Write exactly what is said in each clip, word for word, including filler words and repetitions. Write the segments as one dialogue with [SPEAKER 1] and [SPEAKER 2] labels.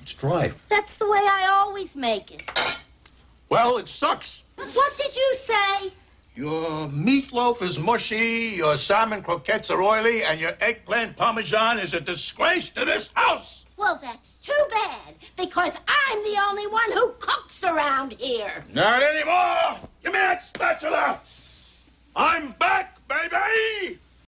[SPEAKER 1] It's dry.
[SPEAKER 2] That's the way I always make it.
[SPEAKER 1] Well, it sucks.
[SPEAKER 2] What did you say?
[SPEAKER 1] Your meatloaf is mushy, your salmon croquettes are oily, and your eggplant parmesan is a disgrace to this house.
[SPEAKER 2] Well, that's too bad, because I'm the only one who cooks around here.
[SPEAKER 1] Not anymore. Give me that spatula. I'm back, baby.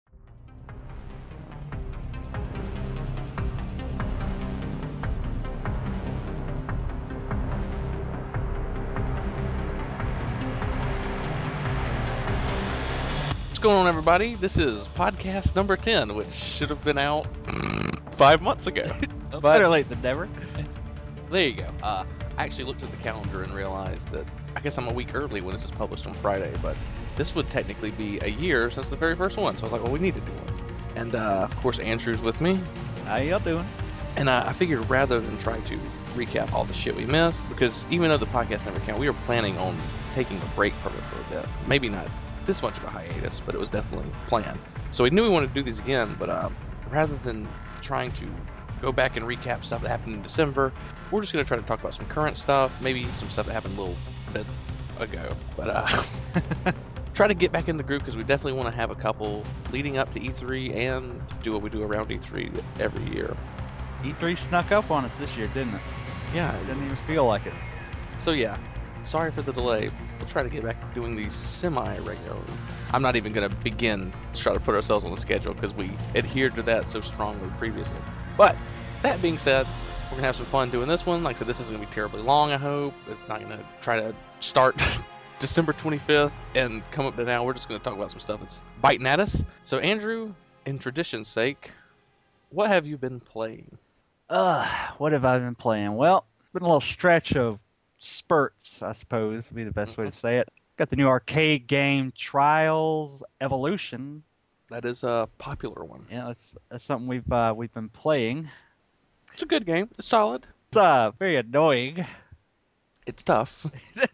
[SPEAKER 3] What's going on, everybody? This is podcast number ten, which should have been out five months ago.
[SPEAKER 4] But
[SPEAKER 3] But
[SPEAKER 4] late than never.
[SPEAKER 3] there you go. Uh, I actually looked at the calendar and realized that I guess I'm a week early when this is published on Friday, but this would technically be a year since the very first one. So I was like, well, we need to do one. And uh, of course, Andrew's with me.
[SPEAKER 4] How y'all doing?
[SPEAKER 3] And uh, I figured rather than try to recap all the shit we missed, because even though the podcast never count, we were planning on taking a break from it for a bit. Maybe not this much of a hiatus, but it was definitely planned. So we knew we wanted to do these again, but uh, rather than trying to go back and recap stuff that happened in December, we're just going to try to talk about some current stuff, maybe some stuff that happened a little bit ago. But uh, try to get back in the group, because we definitely want to have a couple leading up to E three and do what we do around E three every year.
[SPEAKER 4] E three snuck up on us this year, didn't it?
[SPEAKER 3] Yeah,
[SPEAKER 4] It didn't even feel like it.
[SPEAKER 3] so yeah, sorry for the delay. We'll try to get back to doing these semi-regularly. I'm not even going to begin to try to put ourselves on the schedule because we adhered to that so strongly previously. But that being said, we're going to have some fun doing this one. Like I said, this is going to be terribly long, I hope. It's not going to try to start December twenty-fifth and come up to now. We're just going to talk about some stuff that's biting at us. So Andrew, in tradition's sake, what have you been playing?
[SPEAKER 4] Uh, what have I been playing? Well, it's been a little stretch of spurts, I suppose, would be the best way to say it. Got the new arcade game Trials Evolution.
[SPEAKER 3] That is a popular one.
[SPEAKER 4] Yeah, that's, that's something we've uh, we've been playing.
[SPEAKER 3] It's a good game. It's solid.
[SPEAKER 4] It's uh, very annoying.
[SPEAKER 3] It's tough.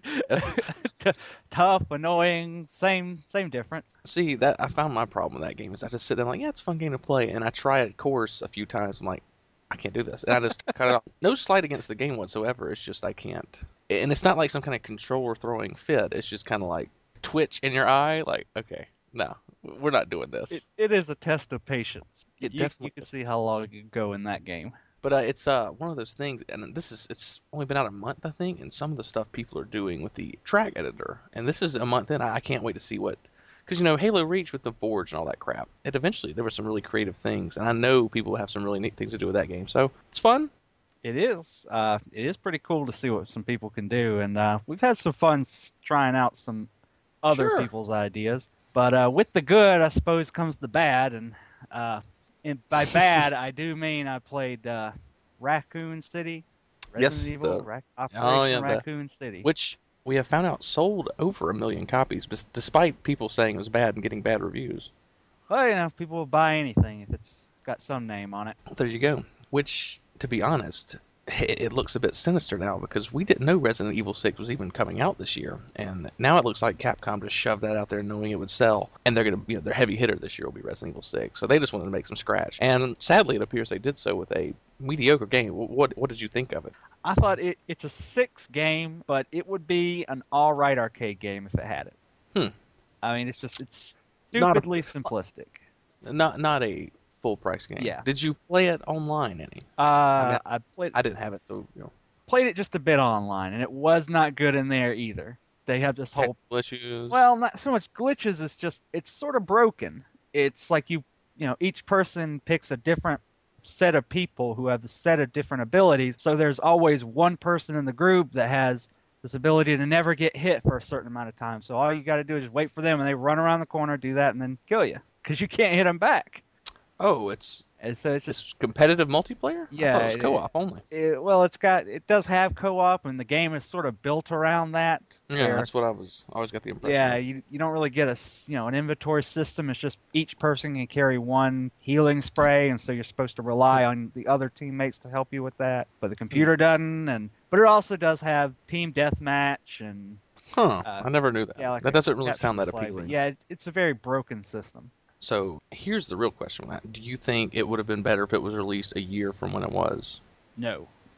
[SPEAKER 4] T- tough, annoying, same same difference.
[SPEAKER 3] See, that I found my problem with that game is I just sit there like, yeah, it's a fun game to play, and I try it course a few times. I'm like, I can't do this, and I just cut it off. No slight against the game whatsoever. It's just I can't, and it's not like some kind of controller throwing fit. It's just kind of like twitch in your eye. Like, okay, no, we're not doing this.
[SPEAKER 4] It, it is a test of patience.
[SPEAKER 3] It
[SPEAKER 4] you,
[SPEAKER 3] definitely
[SPEAKER 4] you can
[SPEAKER 3] is.
[SPEAKER 4] see how long you can go in that game.
[SPEAKER 3] But uh, it's uh one of those things, and this is it's only been out a month, I think, and some of the stuff people are doing with the track editor, and this is a month in. I, I can't wait to see what, because you know Halo Reach with the Forge and all that crap. It eventually there were some really creative things, and I know people have some really neat things to do with that game. So it's fun.
[SPEAKER 4] It is. Uh, it is pretty cool to see what some people can do, and uh, we've had some fun s- trying out some other
[SPEAKER 3] Sure.
[SPEAKER 4] people's ideas. But uh, with the good, I suppose, comes the bad, and uh, and by bad, I do mean I played uh, Raccoon City, Resident
[SPEAKER 3] Yes,
[SPEAKER 4] Evil,
[SPEAKER 3] the-
[SPEAKER 4] Rac- Operation
[SPEAKER 3] oh, yeah, the-
[SPEAKER 4] Raccoon City.
[SPEAKER 3] Which we have found out sold over a million copies, bes- despite people saying it was bad and getting bad reviews.
[SPEAKER 4] Well, you know, people will buy anything if it's got some name on it.
[SPEAKER 3] There you go. Which, to be honest, it it looks a bit sinister now because we didn't know Resident Evil six was even coming out this year, and now it looks like Capcom just shoved that out there knowing it would sell, and they're gonna, you know, their heavy hitter this year will be Resident Evil six. So they just wanted to make some scratch, and sadly, it appears they did so with a mediocre game. Wh- What what did you think of it?
[SPEAKER 4] I thought it, it's a six game, but it would be an all right arcade game if it had it.
[SPEAKER 3] Hmm.
[SPEAKER 4] I mean, it's just it's
[SPEAKER 3] Not a-
[SPEAKER 4] stupidly simplistic.
[SPEAKER 3] Not not a full price game.
[SPEAKER 4] Yeah.
[SPEAKER 3] Did you play it online any?
[SPEAKER 4] Uh,
[SPEAKER 3] mean,
[SPEAKER 4] I played
[SPEAKER 3] I didn't have it, so you know.
[SPEAKER 4] played it just a bit online, and it was not good in there either. They have this whole
[SPEAKER 3] Technical issues.
[SPEAKER 4] well, not so much glitches. It's just it's sort of broken. It's like you you know each person picks a different set of people who have a set of different abilities. So there's always one person in the group that has this ability to never get hit for a certain amount of time. So all you got to do is just wait for them, and they run around the corner, do that, and then kill you because you can't hit them back.
[SPEAKER 3] Oh, it's
[SPEAKER 4] And so it's just
[SPEAKER 3] just competitive multiplayer? I
[SPEAKER 4] Yeah,
[SPEAKER 3] thought it was
[SPEAKER 4] it-
[SPEAKER 3] co-op only.
[SPEAKER 4] it, well, it's got it does have co-op, and the game is sort of built around that.
[SPEAKER 3] Yeah,
[SPEAKER 4] where-
[SPEAKER 3] that's what I was. I always got the impression.
[SPEAKER 4] Yeah,
[SPEAKER 3] of.
[SPEAKER 4] you you don't really get a s- you know an inventory system. It's just each person can carry one healing spray, and so you're supposed to rely on the other teammates to help you with that. But the computer doesn't, and but it also does have team deathmatch and
[SPEAKER 3] Huh?
[SPEAKER 4] uh,
[SPEAKER 3] I never knew that.
[SPEAKER 4] yeah, like
[SPEAKER 3] that
[SPEAKER 4] a
[SPEAKER 3] doesn't really
[SPEAKER 4] Captain
[SPEAKER 3] sound that
[SPEAKER 4] Flag.
[SPEAKER 3] appealing.
[SPEAKER 4] Yeah, it's, it's a very broken system.
[SPEAKER 3] So here's the real question with that: do you think it would have been better if it was released a year from when it was?
[SPEAKER 4] No,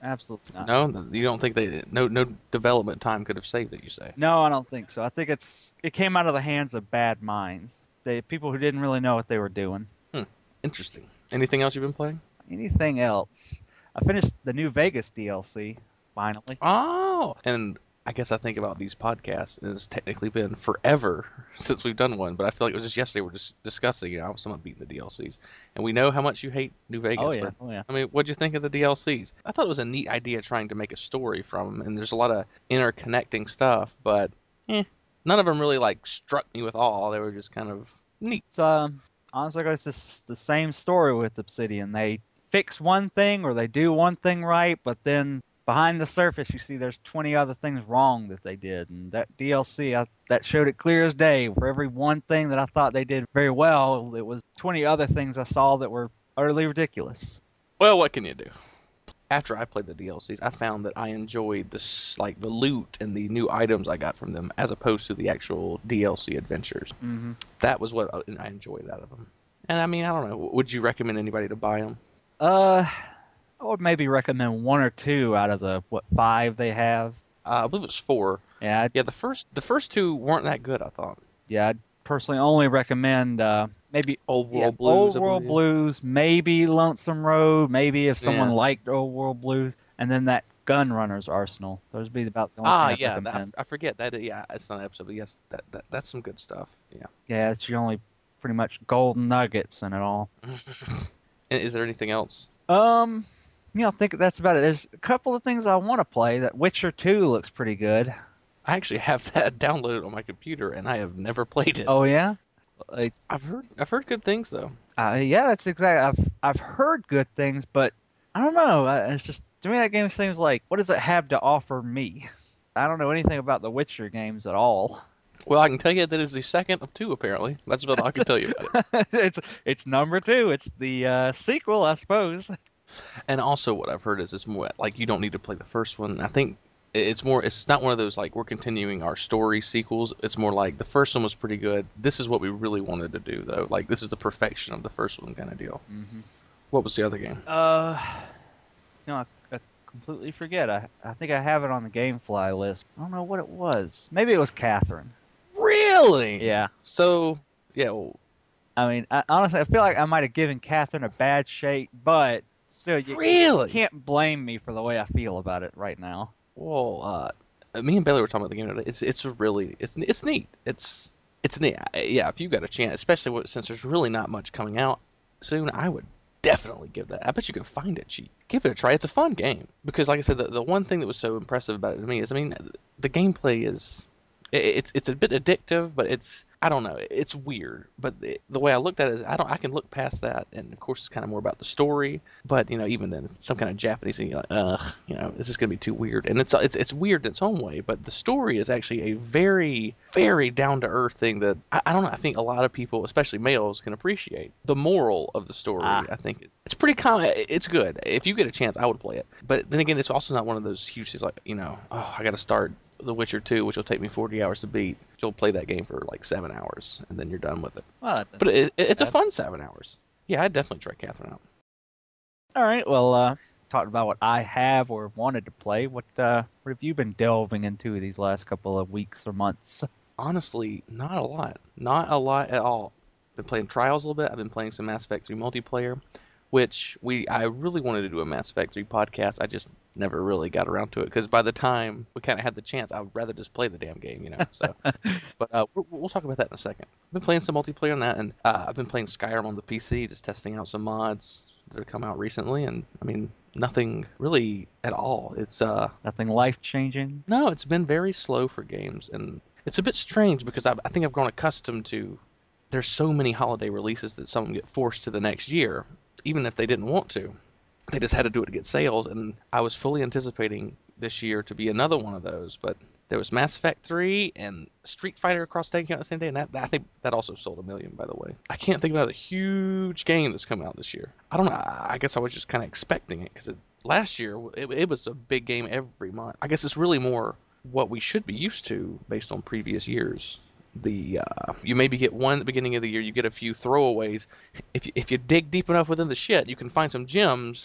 [SPEAKER 4] Absolutely not.
[SPEAKER 3] No, you don't think they no no development time could have saved it? You say?
[SPEAKER 4] No, I don't think so. I think it's it came out of the hands of bad minds. They people who didn't really know what they were doing.
[SPEAKER 3] Hmm. Interesting. Anything else you've been playing?
[SPEAKER 4] Anything else? I finished the New Vegas D L C finally.
[SPEAKER 3] Oh, and I guess I think about these podcasts, and it's technically been forever since we've done one, but I feel like it was just yesterday we're just discussing, you know, I was talking about beating the D L Cs. And we know how much you hate New Vegas.
[SPEAKER 4] Oh yeah,
[SPEAKER 3] but,
[SPEAKER 4] oh yeah.
[SPEAKER 3] I mean, what'd you think of the D L Cs? I thought it was a neat idea trying to make a story from them, and there's a lot of interconnecting stuff, but eh, none of them really, like, struck me with awe. They were just kind of neat.
[SPEAKER 4] It's um honestly, it's just the same story with Obsidian. They fix one thing or they do one thing right, but then behind the surface, you see there's twenty other things wrong that they did. And that D L C, I, that showed it clear as day. For every one thing that I thought they did very well, it was twenty other things I saw that were utterly ridiculous.
[SPEAKER 3] Well, what can you do? After I played the D L Cs, I found that I enjoyed this, like the loot and the new items I got from them, as opposed to the actual D L C adventures.
[SPEAKER 4] Mm-hmm.
[SPEAKER 3] That was what I enjoyed out of them. And I mean, I don't know. Would you recommend anybody to buy them?
[SPEAKER 4] Uh, I would maybe recommend one or two out of the, what, five they have.
[SPEAKER 3] Uh, I believe it was four.
[SPEAKER 4] Yeah, I'd,
[SPEAKER 3] Yeah, the first the first two weren't that good, I thought.
[SPEAKER 4] yeah, I'd personally only recommend uh, maybe
[SPEAKER 3] Old World
[SPEAKER 4] yeah,
[SPEAKER 3] Blues.
[SPEAKER 4] Old
[SPEAKER 3] I
[SPEAKER 4] World
[SPEAKER 3] believe.
[SPEAKER 4] Blues, maybe Lonesome Road, maybe if someone
[SPEAKER 3] Yeah.
[SPEAKER 4] liked Old World Blues, and then that Gun Runner's Arsenal. Those would be about the only
[SPEAKER 3] Ah,
[SPEAKER 4] thing I'd
[SPEAKER 3] yeah, that,
[SPEAKER 4] recommend.
[SPEAKER 3] I, I forget that. Yeah, it's not an episode, but yes, that, that that's some good stuff. Yeah.
[SPEAKER 4] Yeah, it's your only pretty much golden nuggets in it all.
[SPEAKER 3] And is there anything else?
[SPEAKER 4] Um, you know, I think that's about it. There's a couple of things I want to play. That Witcher two looks pretty good.
[SPEAKER 3] I actually have that downloaded on my computer, and I have never played it.
[SPEAKER 4] Oh yeah, like,
[SPEAKER 3] I've heard I've heard good things though.
[SPEAKER 4] uh, yeah, that's exactly. I've I've heard good things, but I don't know. I- It's just to me that game seems like, what does it have to offer me? I don't know anything about the Witcher games at all.
[SPEAKER 3] Well, I can tell you that it's the second of two. Apparently, that's what I can tell you about it.
[SPEAKER 4] it's it's number two. It's the uh, sequel, I suppose.
[SPEAKER 3] And also, what I've heard is it's more like you don't need to play the first one. I think it's more. It's not one of those like we're continuing our story sequels. It's more like the first one was pretty good. This is what we really wanted to do, though. Like this is the perfection of the first one kind of deal.
[SPEAKER 4] Mm-hmm.
[SPEAKER 3] What was the other game?
[SPEAKER 4] Uh, you know, I, I completely forget. I I think I have it on the GameFly list. I don't know what it was. Maybe it was Catherine.
[SPEAKER 3] Really?
[SPEAKER 4] Yeah.
[SPEAKER 3] So yeah. Well,
[SPEAKER 4] I mean, I, honestly, I feel like I might have given Catherine a bad shake, but still, you,
[SPEAKER 3] really?
[SPEAKER 4] you can't blame me for the way I feel about it right now.
[SPEAKER 3] Well, uh, me and Bailey were talking about the game today. It's it's really it's it's neat. It's it's neat. Yeah, if you got a chance, especially with, since there's really not much coming out soon, I would definitely give that. I bet you can find it cheap. Give it a try. It's a fun game because, like I said, the the one thing that was so impressive about it to me is, I mean, the gameplay is it, it's it's a bit addictive, but it's I don't know, it's weird. But the, the way I looked at it is, I don't I can look past that, and of course it's kind of more about the story. But you know, even then, some kind of Japanese thing, you're like, ugh, you know, this is gonna be too weird, and it's it's it's weird in its own way. But the story is actually a very very down to earth thing that I, I don't know. I think a lot of people, especially males, can appreciate. The moral of the story,
[SPEAKER 4] Ah.
[SPEAKER 3] I think it's, it's pretty common. It's good. If you get a chance, I would play it. But then again, it's also not one of those huge things like, you know, oh, I got to start The Witcher two, which will take me forty hours to beat. You'll play that game for like seven hours, and then you're done with it.
[SPEAKER 4] Well, that
[SPEAKER 3] But it, it, it's a
[SPEAKER 4] bad.
[SPEAKER 3] fun seven hours. Yeah, I'd definitely try Catherine out.
[SPEAKER 4] all right. Well, uh, talked about what I have or wanted to play. What uh, what have you been delving into these last couple of weeks or months?
[SPEAKER 3] Honestly, not a lot. Not a lot at all. Been playing Trials a little bit. I've been playing some Mass Effect three multiplayer, which we I really wanted to do a Mass Effect three podcast. I just never really got around to it because by the time we kind of had the chance, I would rather just play the damn game, you know. So, but uh, we'll, we'll talk about that in a second. I've been playing some multiplayer on that, and uh, I've been playing Skyrim on the P C, just testing out some mods that have come out recently, and I mean nothing really at all. It's uh
[SPEAKER 4] Nothing life changing.
[SPEAKER 3] no, it's been very slow for games, and it's a bit strange because I, I think I've grown accustomed to there's so many holiday releases that some get forced to the next year, even if they didn't want to. They just had to do it to get sales, and I was fully anticipating this year to be another one of those, but there was Mass Effect three and Street Fighter Across the Day on the same day, and that, that I think that also sold a million, by the way. I can't think of another huge game that's coming out this year. I don't know. I I guess I was just kind of expecting it because last year it, it was a big game every month. I guess it's really more what we should be used to based on previous years. The uh, you maybe get one at the beginning of the year, you get a few throwaways. If you, if you dig deep enough within the shit, you can find some gems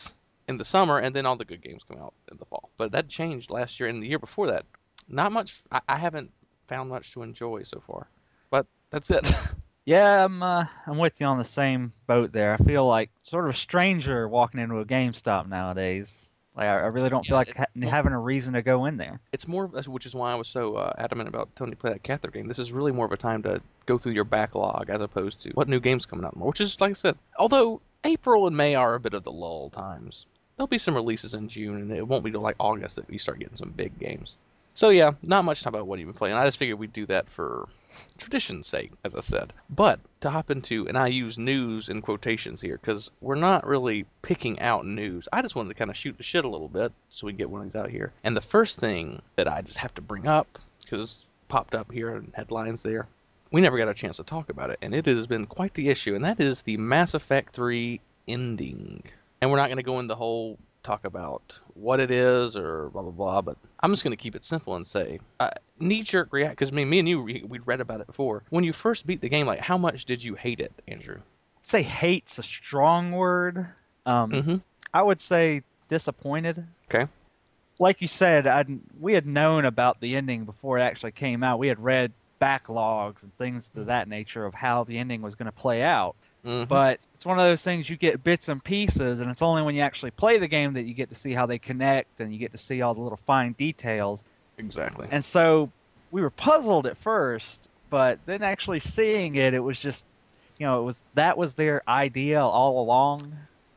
[SPEAKER 3] in the summer, and then all the good games come out in the fall. But that changed last year and the year before that. Not much. I, I haven't found much to enjoy so far. But that's it.
[SPEAKER 4] Yeah, I'm uh, I'm with you on the same boat there. I feel like sort of a stranger walking into a GameStop nowadays. Like I, I really don't feel
[SPEAKER 3] Yeah,
[SPEAKER 4] like
[SPEAKER 3] it-
[SPEAKER 4] ha- having a reason to go in there.
[SPEAKER 3] It's more, which is why I was so uh, adamant about Tony play that Catholic game. This is really more of a time to go through your backlog as opposed to what new games coming out more. Which is, like I said, although April and May are a bit of the lull times, there'll be some releases in June, and it won't be till like August that you start getting some big games. So yeah, not much time about what you've been playing. I just figured we'd do that for tradition's sake, as I said. But to hop into, and I use news in quotations here because we're not really picking out news. I just wanted to kind of shoot the shit a little bit so we can get one of these out here. And the first thing that I just have to bring up, because it's popped up here in headlines there, we never got a chance to talk about it, and it has been quite the issue, and that is the Mass Effect three ending. And we're not going to go into the whole talk about what it is or blah blah blah, but I'm just going to keep it simple and say uh, knee-jerk react, because me, me and you we, we'd read about it before. When you first beat the game, like how much did you hate it, Andrew?
[SPEAKER 4] I'd say hate's a strong word. Um,
[SPEAKER 3] Mm-hmm.
[SPEAKER 4] I would say disappointed.
[SPEAKER 3] Okay.
[SPEAKER 4] Like you said, I'd, we had known about the ending before it actually came out. We had read backlogs and things to that nature of how the ending was going to play out.
[SPEAKER 3] Mm-hmm.
[SPEAKER 4] But it's one of those things you get bits and pieces, and it's only when you actually play the game that you get to see how they connect and you get to see all the little fine details.
[SPEAKER 3] Exactly.
[SPEAKER 4] And so we were puzzled at first, but then actually seeing it, it was just, you know, it was that was their idea all along.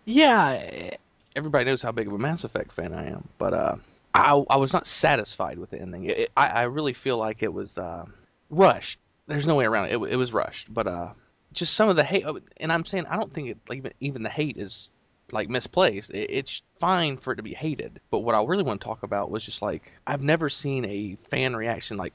[SPEAKER 3] Yeah, everybody knows how big of a Mass Effect fan I am, but uh, I I was not satisfied with the ending. It, it, I I really feel like it was uh, rushed. There's no way around it. It, it was rushed, but uh, just some of the hate, and I'm saying I don't think it like even even the hate is like misplaced. It, it's fine for it to be hated, but what I really want to talk about was just like I've never seen a fan reaction like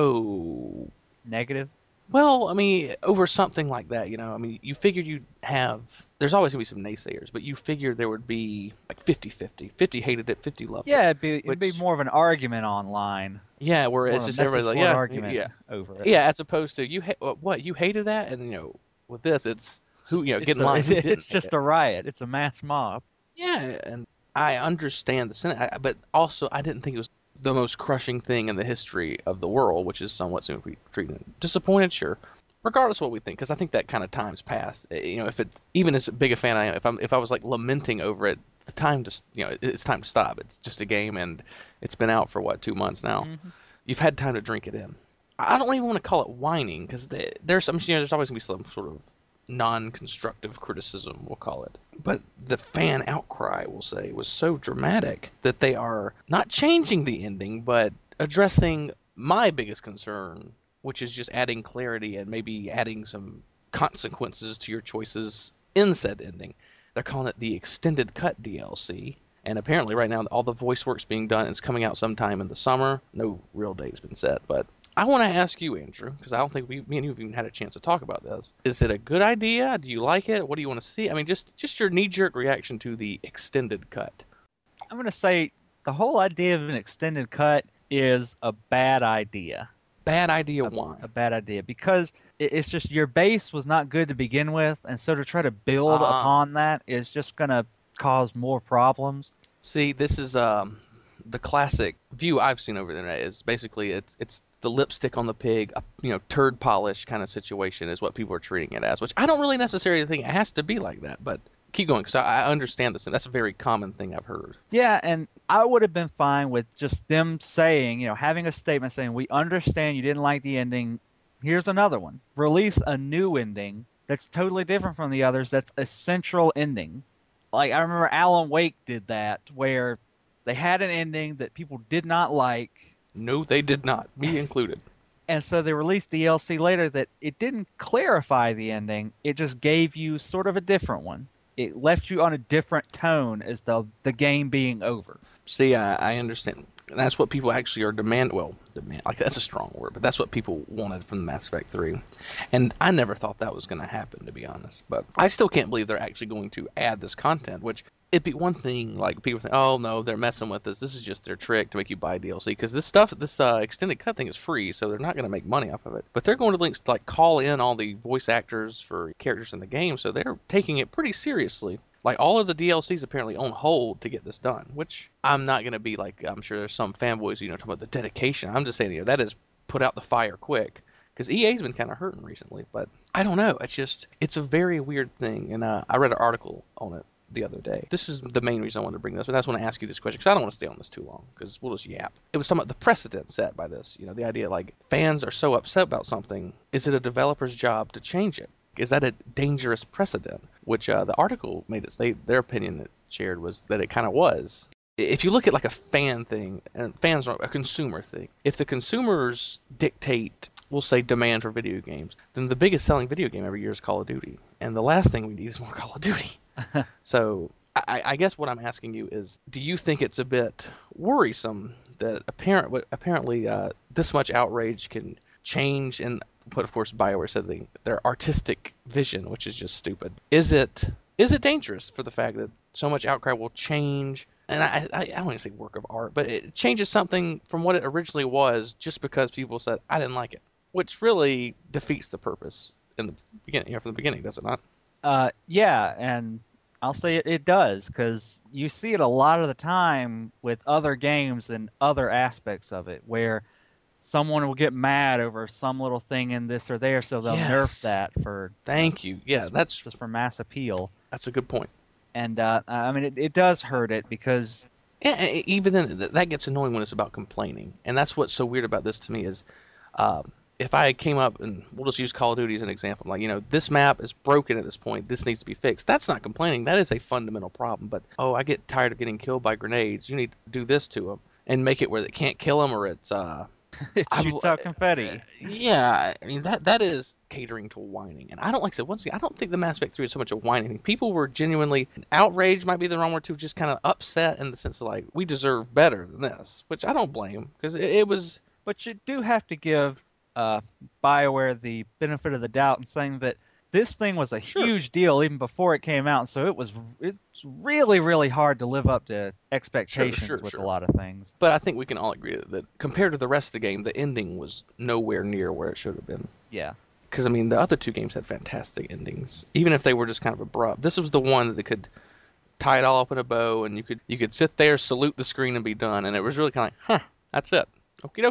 [SPEAKER 3] so.
[SPEAKER 4] Negative.
[SPEAKER 3] Well, I mean, over something like that, you know, I mean, you figured you'd have, there's always going to be some naysayers, but you figured there would be like fifty fifty. fifty hated it, fifty loved it.
[SPEAKER 4] Yeah, it'd be, it'd be
[SPEAKER 3] Which-
[SPEAKER 4] more of an argument online.
[SPEAKER 3] Yeah, where
[SPEAKER 4] More
[SPEAKER 3] it's
[SPEAKER 4] of a
[SPEAKER 3] just everybody's like,
[SPEAKER 4] message board
[SPEAKER 3] yeah,
[SPEAKER 4] argument
[SPEAKER 3] yeah.
[SPEAKER 4] over it.
[SPEAKER 3] Yeah, as opposed to, you ha- what, you hated that? And, you know, with this, it's, who, you know,
[SPEAKER 4] It's,
[SPEAKER 3] get in
[SPEAKER 4] a-
[SPEAKER 3] line.
[SPEAKER 4] it's,
[SPEAKER 3] who didn't
[SPEAKER 4] it's
[SPEAKER 3] hate
[SPEAKER 4] just
[SPEAKER 3] it?
[SPEAKER 4] a riot. It's a mass mob.
[SPEAKER 3] Yeah, and I understand the sentiment, I- but also I didn't think it was the most crushing thing in the history of the world, which is somewhat soon to be treated. Disappointed, sure. Regardless of what we think, because I think that kind of time's passed. Uh, You know, if it even as big a fan I am, if I'm if I was like lamenting over it, the time to s- you know, it- it's time to stop. It's just a game, and it's been out for what two months now.
[SPEAKER 4] Mhm.
[SPEAKER 3] You've had time to drink it in. I don't even want to call it whining, because there's some you know, there's always gonna be some sort of non-constructive criticism, we'll call it. But the fan outcry, we'll say, was so dramatic that they are not changing the ending, but addressing my biggest concern, which is just adding clarity and maybe adding some consequences to your choices in said ending. They're calling it the Extended Cut D L C. And apparently right now all the voice work's being done. It's coming out sometime in the summer. No real date's been set, but I want to ask you, Andrew, because I don't think we, me and you have even had a chance to talk about this. Is it a good idea? Do you like it? What do you want to see? I mean, just just your knee-jerk reaction to the extended cut.
[SPEAKER 4] I'm going to say the whole idea of an extended cut is a bad idea.
[SPEAKER 3] Bad idea.
[SPEAKER 4] A,
[SPEAKER 3] Why?
[SPEAKER 4] a bad idea because it, it's just your base was not good to begin with, and so to try to build
[SPEAKER 3] Ah.
[SPEAKER 4] upon that is just going to cause more problems.
[SPEAKER 3] See, this is um the classic view I've seen over the internet. Is basically it's it's the lipstick on the pig, a, you know, turd polish kind of situation is what people are treating it as, which I don't really necessarily think it has to be like that. But keep going, because I, I understand this, and that's a very common thing I've heard.
[SPEAKER 4] Yeah, and I would have been fine with just them saying, you know, having a statement saying, we understand you didn't like the ending. Here's another one. Release a new ending that's totally different from the others. That's a central ending. Like, I remember Alan Wake did that, where they had an ending that people did not like,
[SPEAKER 3] No, they did not, me included.
[SPEAKER 4] and so they released D L C later that it didn't clarify the ending. It just gave you sort of a different one. It left you on a different tone as the the game being over.
[SPEAKER 3] See, I, I understand. And that's what people actually are demand. Well, demand like that's a strong word, but that's what people wanted from the Mass Effect three. And I never thought that was going to happen, to be honest. But I still can't believe they're actually going to add this content, which it'd be one thing like people think, oh no, they're messing with us. This is just their trick to make you buy D L C, because this stuff, this uh, extended cut thing is free, so they're not going to make money off of it. But they're going to links to like call in all the voice actors for characters in the game, so they're taking it pretty seriously. Like, all of the D L C's apparently on hold to get this done, which I'm not going to be like, I'm sure there's some fanboys, you know, talking about the dedication. I'm just saying, you know, that is put out the fire quick. Because E A's been kind of hurting recently, but I don't know. It's just, it's a very weird thing. And uh, I read an article on it the other day. This is the main reason I wanted to bring this, and I just want to ask you this question, because I don't want to stay on this too long, because we'll just yap. It was talking about the precedent set by this. You know, the idea, like, fans are so upset about something, is it a developer's job to change it? Is that a dangerous precedent? Which uh, the article made it state, their opinion it shared was that it kind of was. If you look at like a fan thing, and fans are a consumer thing, if the consumers dictate, we'll say, demand for video games, then the biggest selling video game every year is Call of Duty. And the last thing we need is more Call of Duty. So I, I guess what I'm asking you is, do you think it's a bit worrisome that apparent, apparently uh, this much outrage can change, and but of course BioWare said they, their artistic vision, which is just stupid. Is it is it dangerous for the fact that so much outcry will change? And I, I, I don't want to say work of art, but it changes something from what it originally was just because people said, I didn't like it, which really defeats the purpose in the beginning, you know, from the beginning, does it not?
[SPEAKER 4] Uh, yeah, and I'll say it, it does, because you see it a lot of the time with other games and other aspects of it, where someone will get mad over some little thing in this or there, so they'll
[SPEAKER 3] Yes.
[SPEAKER 4] nerf that for
[SPEAKER 3] Thank you. Yeah,
[SPEAKER 4] just,
[SPEAKER 3] that's
[SPEAKER 4] just for mass appeal.
[SPEAKER 3] that's a good point.
[SPEAKER 4] And uh, I mean, it, it does hurt it because
[SPEAKER 3] Yeah, e- even then, th- that gets annoying when it's about complaining, and that's what's so weird about this to me is, um, if I came up and we'll just use Call of Duty as an example, like, you know, this map is broken at this point, this needs to be fixed. That's not complaining. That is a fundamental problem. But oh, I get tired of getting killed by grenades. You need to do this to them and make it where they can't kill them, or it's uh.
[SPEAKER 4] it
[SPEAKER 3] I'm-
[SPEAKER 4] shoots out confetti.
[SPEAKER 3] Yeah, I mean that that is catering to whining, and I don't like I said once again. I don't think the Mass Effect three is so much a whining thing. People were genuinely outraged, might be the wrong word too, just kind of upset in the sense of like, we deserve better than this, which I don't blame, because it, it was.
[SPEAKER 4] But you do have to give uh, BioWare the benefit of the doubt in saying that this thing was a
[SPEAKER 3] Sure.
[SPEAKER 4] huge deal even before it came out, so it was it's really, really hard to live up to expectations
[SPEAKER 3] sure,
[SPEAKER 4] with
[SPEAKER 3] sure.
[SPEAKER 4] a lot of things.
[SPEAKER 3] But I think we can all agree that, that compared to the rest of the game, the ending was nowhere near where it should have been.
[SPEAKER 4] Yeah.
[SPEAKER 3] Because I mean, the other two games had fantastic endings, even if they were just kind of abrupt. This was the one that could tie it all up in a bow, and you could you could sit there, salute the screen, and be done. And it was really kind of like, huh, that's it, okie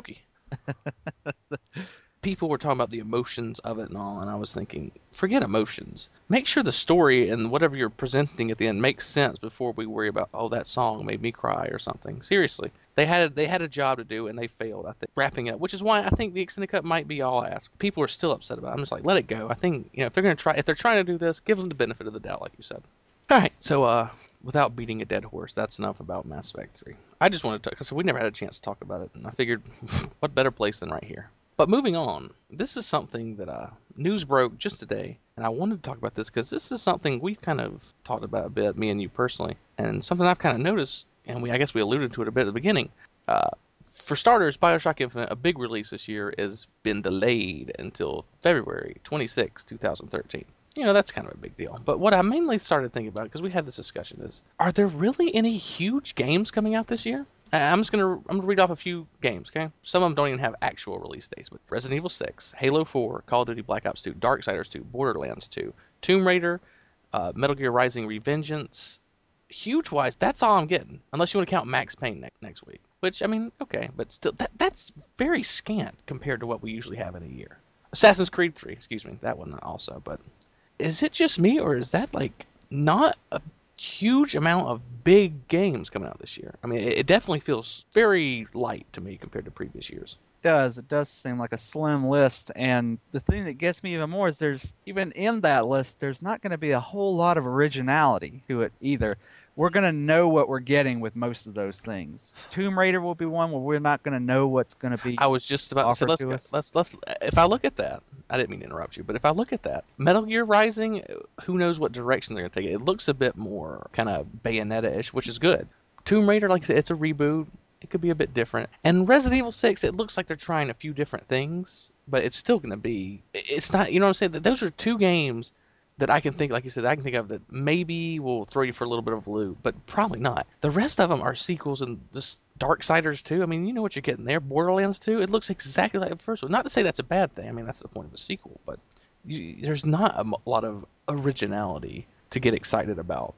[SPEAKER 3] dokie. People were talking about the emotions of it and all, and I was thinking, forget emotions. Make sure the story and whatever you're presenting at the end makes sense before we worry about, oh, that song made me cry or something. Seriously, they had they had a job to do, and they failed, I think, wrapping it up, which is why I think the extended cut might be all I ask. People are still upset about it. I'm just like, let it go. I think, you know, if they're gonna try, if they're trying to do this, give them the benefit of the doubt, like you said. All right, so uh, without beating a dead horse, that's enough about Mass Effect three. I just wanted to, because we never had a chance to talk about it, and I figured, what better place than right here. But moving on, this is something that uh, news broke just today, and I wanted to talk about this because this is something we've kind of talked about a bit, me and you personally, and something I've kind of noticed, and we I guess we alluded to it a bit at the beginning. Uh, for starters, BioShock Infinite, a big release this year, has been delayed until February twenty-sixth, twenty thirteen. You know, that's kind of a big deal. But what I mainly started thinking about, because we had this discussion, is, are there really any huge games coming out this year? I'm just gonna I'm gonna read off a few games, okay? Some of them don't even have actual release dates, but Resident Evil six, Halo four, Call of Duty Black Ops two, Darksiders two, Borderlands two, Tomb Raider, uh, Metal Gear Rising: Revengeance. Huge wise, that's all I'm getting, unless you want to count Max Payne ne- next week. Which, I mean, okay, but still, that that's very scant compared to what we usually have in a year. Assassin's Creed three, excuse me, that one also. But is it just me, or is that like not a huge amount of big games coming out this year? I mean, it, it definitely feels very light to me compared to previous years.
[SPEAKER 4] It does. It does seem like a slim list, and the thing that gets me even more is there's, even in that list, there's not going to be a whole lot of originality to it either. We're going to know what we're getting with most of those things. Tomb Raider will be one where we're not going to know what's going to be
[SPEAKER 3] I was just about to say,
[SPEAKER 4] offered
[SPEAKER 3] let's,
[SPEAKER 4] to
[SPEAKER 3] go-
[SPEAKER 4] us.
[SPEAKER 3] let's, let's, if I look at that, I didn't mean to interrupt you, but if I look at that, Metal Gear Rising, who knows what direction they're going to take it. It looks a bit more kind of Bayonetta-ish, which is good. Tomb Raider, like I said, it's a reboot. It could be a bit different. And Resident Evil six, it looks like they're trying a few different things, but it's still going to be, it's not, you know what I'm saying? That Those are two games that I can think, like you said, I can think of that maybe will throw you for a little bit of a loop, but probably not. The rest of them are sequels, and just Darksiders two. I mean, you know what you're getting there. Borderlands two, it looks exactly like the first one. Not to say that's a bad thing. I mean, that's the point of a sequel, but you, there's not a m- lot of originality to get excited about.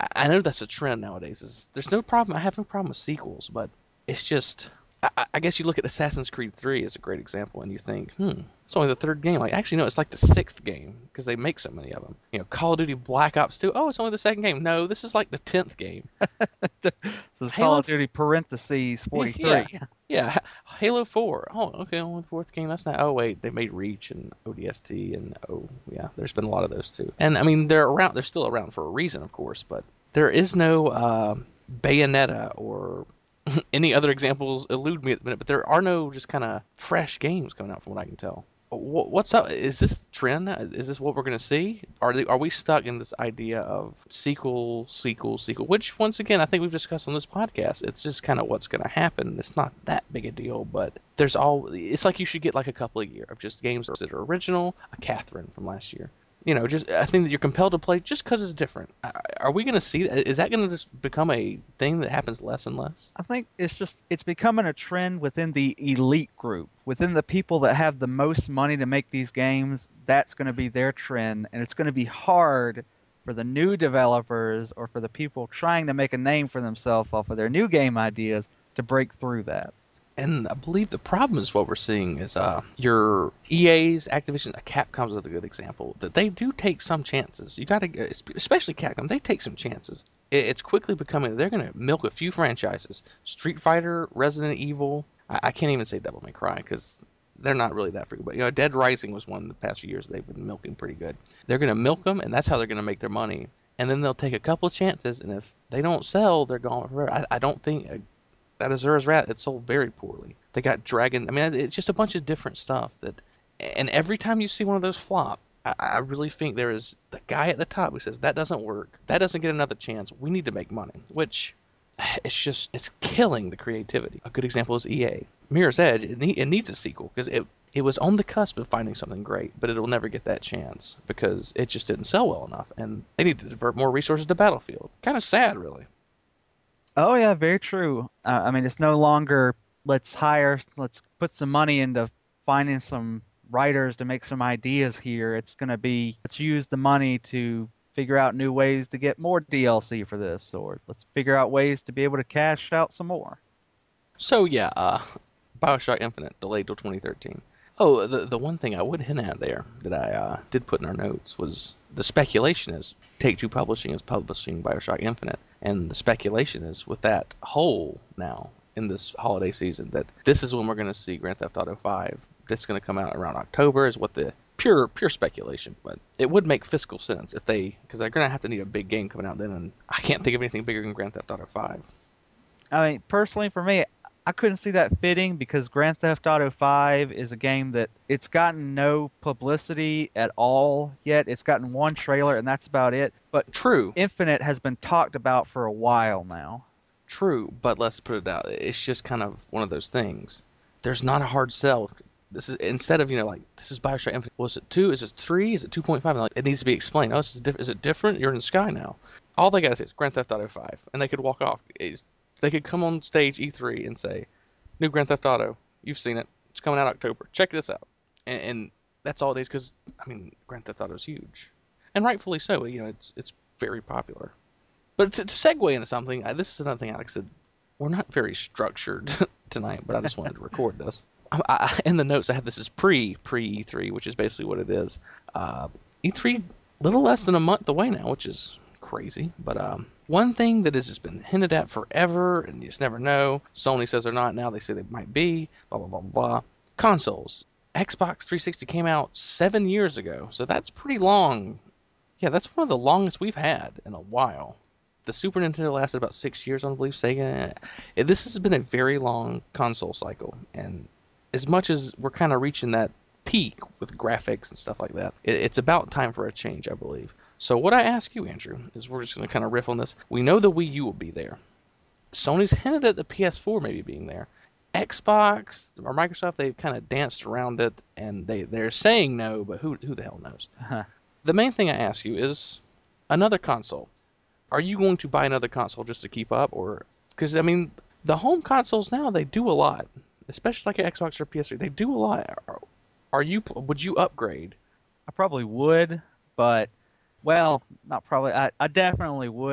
[SPEAKER 3] I, I know that's a trend nowadays. Is there's no problem. I have no problem with sequels, but it's just. I, I guess you look at Assassin's Creed three as a great example, and you think, hmm, it's only the third game. Like, actually, no, it's like the sixth game because they make so many of them. You know, Call of Duty Black Ops two. Oh, it's only the second game. No, this is like the tenth game.
[SPEAKER 4] This is Call of Duty parentheses forty-three.
[SPEAKER 3] Yeah, yeah. Halo four. Oh, okay, only the fourth game. That's not. Oh, wait, they made Reach and O D S T, and oh, yeah, there's been a lot of those too. And I mean, they're around. They're still around for a reason, of course, but there is no uh, Bayonetta or any other examples elude me at the minute, but there are no just kind of fresh games coming out from what I can tell. What's up? Is this trend? Is this what we're going to see? Are they, are we stuck in this idea of sequel, sequel, sequel? Which, once again, I think we've discussed on this podcast. It's just kind of what's going to happen. It's not that big a deal, but there's all. It's like you should get like a couple a year of just games that are original. A Catherine from last year. You know, just I think that you're compelled to play just because it's different. Are we going to see that? Is that going to just become a thing that happens less and less?
[SPEAKER 4] I think it's just it's becoming a trend within the elite group, within the people that have the most money to make these games. That's going to be their trend, and it's going to be hard for the new developers or for the people trying to make a name for themselves off of their new game ideas to break through that.
[SPEAKER 3] And I believe the problem is what we're seeing is uh, your E A's, Activision, Capcom's a good example, that they do take some chances. You got to, especially Capcom, they take some chances. It's quickly becoming, they're going to milk a few franchises. Street Fighter, Resident Evil, I, I can't even say Devil May Cry because they're not really that frequent. But, you know, Dead Rising was one the past few years they've been milking pretty good. They're going to milk them, and that's how they're going to make their money. And then they'll take a couple of chances, and if they don't sell, they're gone forever. I, I don't think... That Azura's Wrath, it sold very poorly. They got Dragon. I mean, it's just a bunch of different stuff that, and every time you see one of those flop, I, I really think there is the guy at the top who says that doesn't work, that doesn't get another chance. We need to make money, which it's just it's killing the creativity. A good example is E A. Mirror's Edge. It, need, it needs a sequel because it it was on the cusp of finding something great, but it'll never get that chance because it just didn't sell well enough, and they need to divert more resources to Battlefield. Kind of sad, really.
[SPEAKER 4] Oh yeah, very true. Uh, I mean, it's no longer let's hire, let's put some money into finding some writers to make some ideas here. It's going to be let's use the money to figure out new ways to get more D L C for this, or let's figure out ways to be able to cash out some more.
[SPEAKER 3] So yeah, uh, BioShock Infinite delayed till twenty thirteen. Oh, the the one thing I would hint at there that I uh, did put in our notes was the speculation is Take-Two Publishing is publishing BioShock Infinite, and the speculation is with that hole now in this holiday season that this is when we're going to see Grand Theft Auto five. That's going to come out around October is what the pure pure speculation, but it would make fiscal sense if they because they're going to have to need a big game coming out then, and I can't think of anything bigger than Grand Theft Auto five.
[SPEAKER 4] I mean, personally for me, I couldn't see that fitting because Grand Theft Auto five is a game that it's gotten no publicity at all yet. It's gotten one trailer and that's about it. But
[SPEAKER 3] true,
[SPEAKER 4] Infinite has been talked about for a while now.
[SPEAKER 3] True, but let's put it out. It's just kind of one of those things. There's not a hard sell. This is instead of you know like this is BioShock Infinite. Was it two? Is it three? Is it two point five? Like it needs to be explained. Oh, this is, diff- is it different? You're in the sky now. All they gotta say is Grand Theft Auto five, and they could walk off. It's, They could come on stage E three and say, "New Grand Theft Auto, you've seen it. It's coming out October. Check this out." And, and that's all it is because I mean, Grand Theft Auto is huge, and rightfully so. You know, it's it's very popular. But to, to segue into something, I, this is another thing Alex said. We're not very structured tonight, but I just wanted to record this. I, I, in the notes, I have this as pre pre E three, which is basically what it is. Uh, E three, little less than a month away now, which is crazy, but um, one thing that has just been hinted at forever, and you just never know. Sony says they're not now. They say they might be. Blah blah blah blah. Consoles. Xbox three sixty came out seven years ago, so that's pretty long. Yeah, that's one of the longest we've had in a while. The Super Nintendo lasted about six years, I believe. Sega. This has been a very long console cycle, and as much as we're kind of reaching that peak with graphics and stuff like that, it, it's about time for a change, I believe. So what I ask you, Andrew, is we're just going to kind of riff on this. We know the Wii U will be there. Sony's hinted at the P S four maybe being there. Xbox or Microsoft, they've kind of danced around it, and they, they're saying no, but who who the hell knows? Uh-huh. The main thing I ask you is another console. Are you going to buy another console just to keep up? Or because, I mean, the home consoles now, they do a lot, especially like an Xbox or P S three. They do a lot. Are, are you? Would you upgrade?
[SPEAKER 4] I probably would, but... Well, not probably. I, I definitely would,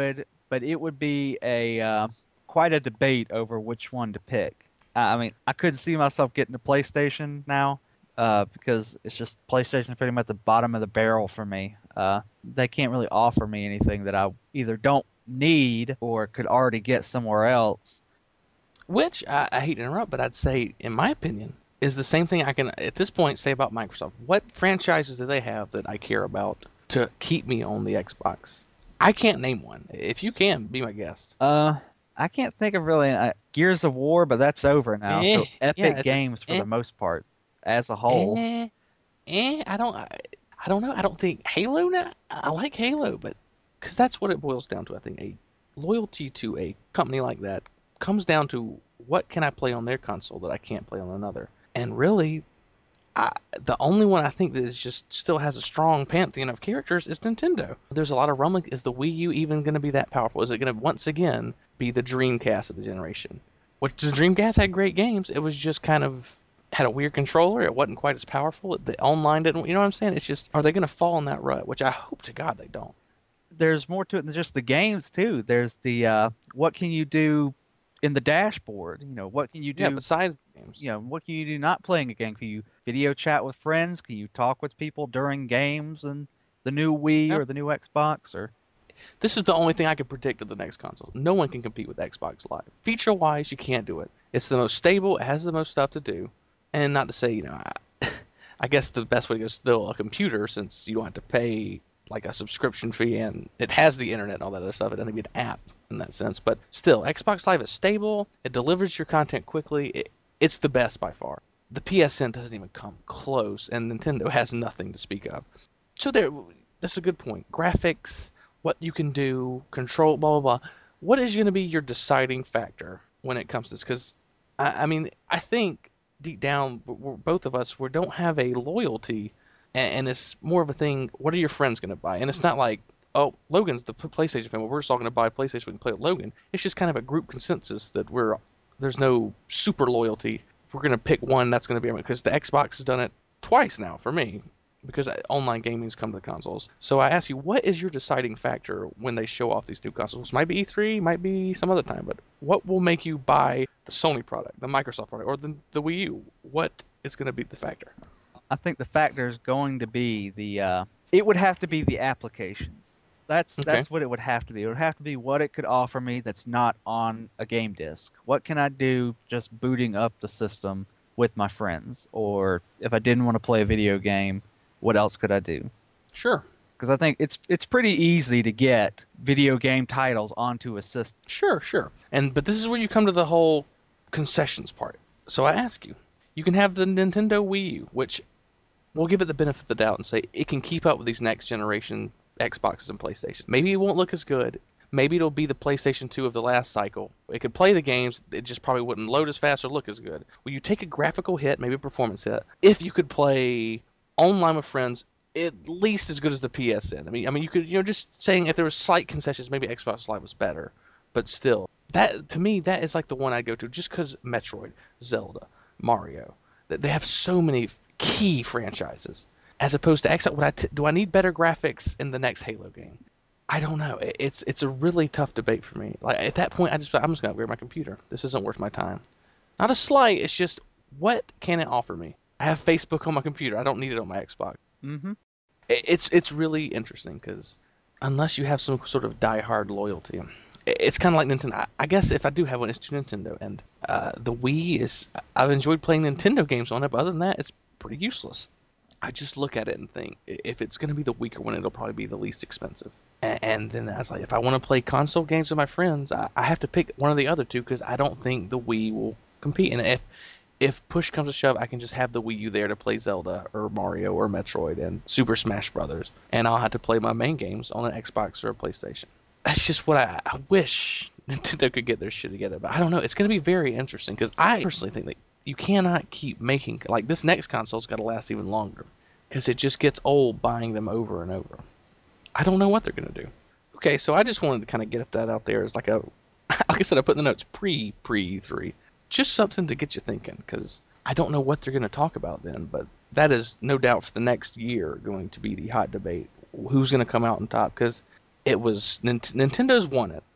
[SPEAKER 4] but it would be a uh, quite a debate over which one to pick. I mean, I couldn't see myself getting a PlayStation now uh, because it's just PlayStation pretty much at the bottom of the barrel for me. Uh, they can't really offer me anything that I either don't need or could already get somewhere else.
[SPEAKER 3] Which, I, I hate to interrupt, but I'd say, in my opinion, is the same thing I can, at this point, say about Microsoft. What franchises do they have that I care about to keep me on the Xbox? I can't name one. If you can, be my guest.
[SPEAKER 4] Uh, I can't think of really uh, Gears of War, but that's over now.
[SPEAKER 3] Eh,
[SPEAKER 4] so Epic
[SPEAKER 3] yeah,
[SPEAKER 4] Games,
[SPEAKER 3] just,
[SPEAKER 4] for
[SPEAKER 3] eh.
[SPEAKER 4] the most part, as a whole.
[SPEAKER 3] Eh, eh, I don't, I, I don't know. I don't think Halo. Now, I like Halo, but because that's what it boils down to. I think a loyalty to a company like that comes down to what can I play on their console that I can't play on another. And really, I, the only one I think that is just still has a strong pantheon of characters is Nintendo. There's a lot of rumbling. Is the Wii U even going to be that powerful? Is it going to once again be the Dreamcast of the generation? Which the Dreamcast had great games. It was just kind of had a weird controller. It wasn't quite as powerful. The online didn't. You know what I'm saying? It's just, are they going to fall in that rut? Which I hope to God they don't.
[SPEAKER 4] There's more to it than just the games too. There's the uh, what can you do in the dashboard? You know, what can you do?
[SPEAKER 3] Yeah, besides the games.
[SPEAKER 4] You know, what can you do not playing a game? Can you video chat with friends? Can you talk with people during games and the new Wii
[SPEAKER 3] Yep.
[SPEAKER 4] or the new Xbox? Or
[SPEAKER 3] This is the only thing I can predict of the next console. No one can compete with Xbox Live. Feature-wise, you can't do it. It's the most stable. It has the most stuff to do. And not to say, you know, I, I guess the best way to go is still a computer, since you don't have to pay like a subscription fee, and it has the internet and all that other stuff. It doesn't be an app in that sense. But still, Xbox Live is stable. It delivers your content quickly. It, it's the best by far. The P S N doesn't even come close, and Nintendo has nothing to speak of. So there, that's a good point. Graphics, what you can do, control, blah, blah, blah. What is going to be your deciding factor when it comes to this? Because, I, I mean, I think deep down, we're, both of us, we don't have a loyalty, and, and it's more of a thing, what are your friends going to buy? And it's not like, oh, Logan's the PlayStation fan, well, we're just all going to buy PlayStation, we can play with Logan. It's just kind of a group consensus that we're, there's no super loyalty. If we're going to pick one, that's going to be, because the Xbox has done it twice now for me, because online gaming's come to the consoles. So I ask you, what is your deciding factor when they show off these new consoles? Might be E three, might be some other time, but what will make you buy the Sony product, the Microsoft product, or the, the Wii U? What is going to be the factor?
[SPEAKER 4] I think the factor is going to be the. Uh, it would have to be the applications. That's
[SPEAKER 3] Okay.
[SPEAKER 4] that's what it would have to be. It would have to be what it could offer me that's not on a game disc. What can I do just booting up the system with my friends? Or if I didn't want to play a video game, what else could I do?
[SPEAKER 3] Sure.
[SPEAKER 4] Because I think it's it's pretty easy to get video game titles onto a system.
[SPEAKER 3] Sure, sure. And but this is where you come to the whole concessions part. So I ask you, you can have the Nintendo Wii U, which we'll give it the benefit of the doubt and say it can keep up with these next generation Xboxes and PlayStation. Maybe it won't look as good. Maybe it'll be the PlayStation two of the last cycle. It could play the games, it just probably wouldn't load as fast or look as good. Will you take a graphical hit, maybe a performance hit, if you could play online with friends at least as good as the P S N? I mean, I mean, you could, you know, just saying if there was slight concessions, maybe Xbox Live was better, but still, that to me, that is like the one I'd go to, just because Metroid, Zelda, Mario, that they have so many key franchises, as opposed to Xbox. Would I t- do I need better graphics in the next Halo game? I don't know. It- It's it's a really tough debate for me. Like at that point, I just I'm just gonna upgrade my computer. This isn't worth my time. Not a slight. It's just, what can it offer me? I have Facebook on my computer. I don't need it on my Xbox.
[SPEAKER 4] Mm-hmm.
[SPEAKER 3] It's it's really interesting because unless you have some sort of die-hard loyalty, it's kind of like Nintendo. I- I guess if I do have one, it's to Nintendo. And uh, the Wii is, I've enjoyed playing Nintendo games on it, but other than that, it's pretty useless. I just look at it and think, if it's going to be the weaker one, it'll probably be the least expensive. And, and then I was like, if I want to play console games with my friends, I, I have to pick one of the other two because I don't think the Wii will compete. And if if push comes to shove, I can just have the Wii U there to play Zelda or Mario or Metroid and Super Smash Brothers, and I'll have to play my main games on an Xbox or a PlayStation. That's just what I, I wish Nintendo could get their shit together. But I don't know. It's going to be very interesting because I personally think that you cannot keep making, like, this next console's got to last even longer because it just gets old buying them over and over. I don't know what they're going to do. Okay, so I just wanted to kind of get that out there as like a, like I said, I put in the notes pre pre E three. Just something to get you thinking, because I don't know what they're going to talk about then, but that is no doubt for the next year going to be the hot debate. Who's going to come out on top? Because it was Nint- Nintendo's won it.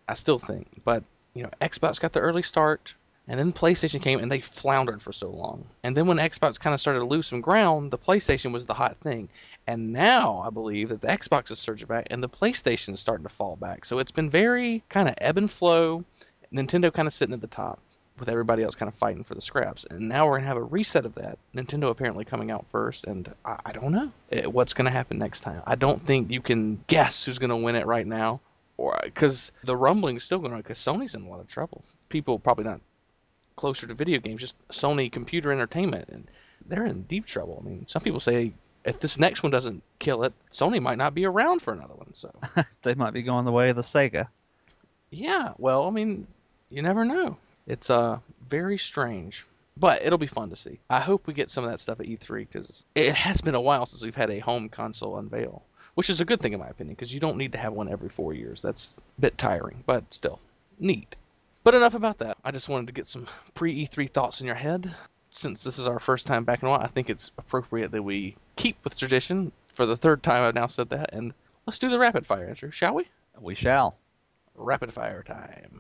[SPEAKER 3] I still think. But, you know, Xbox got the early start, and then PlayStation came, and they floundered for so long. And then when Xbox kind of started to lose some ground, the PlayStation was the hot thing. And now I believe that the Xbox is surging back, and the PlayStation is starting to fall back. So it's been very kind of ebb and flow. Nintendo kind of sitting at the top, with everybody else kind of fighting for the scraps. And now we're going to have a reset of that. Nintendo apparently coming out first, and I, I don't know what's going to happen next time. I don't think you can guess who's going to win it right now, or because the rumbling is still going on, because Sony's in a lot of trouble. People probably not closer to video games, just Sony Computer Entertainment, and they're in deep trouble. I mean, some people say if this next one doesn't kill it, Sony might not be around for another one. So
[SPEAKER 4] They might be going the way of the Sega.
[SPEAKER 3] Yeah, well, I mean, you never know. It's uh very strange, but it'll be fun to see. I hope we get some of that stuff at E three, because it has been a while since we've had a home console unveil, which is a good thing in my opinion, because you don't need to have one every four years. That's a bit tiring, but still neat. But enough about that. I just wanted to get some pre-E three thoughts in your head. Since this is our first time back in a while, I think it's appropriate that we keep with tradition. For the third time I've now said that, and let's do the rapid fire, Andrew, shall we?
[SPEAKER 4] We shall.
[SPEAKER 3] Rapid fire time.